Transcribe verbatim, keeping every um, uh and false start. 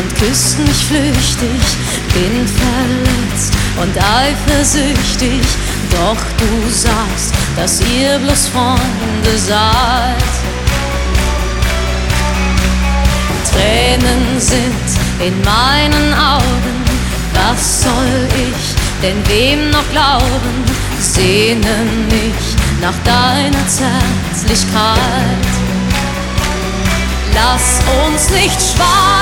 und küsst mich flüchtig. Bin verletzt und eifersüchtig, doch du sagst, dass ihr bloß Freunde seid. Tränen sind in meinen Augen, was soll ich denn wem noch glauben? Sehne mich nach deiner Zärtlichkeit. Lass uns nicht schweigen.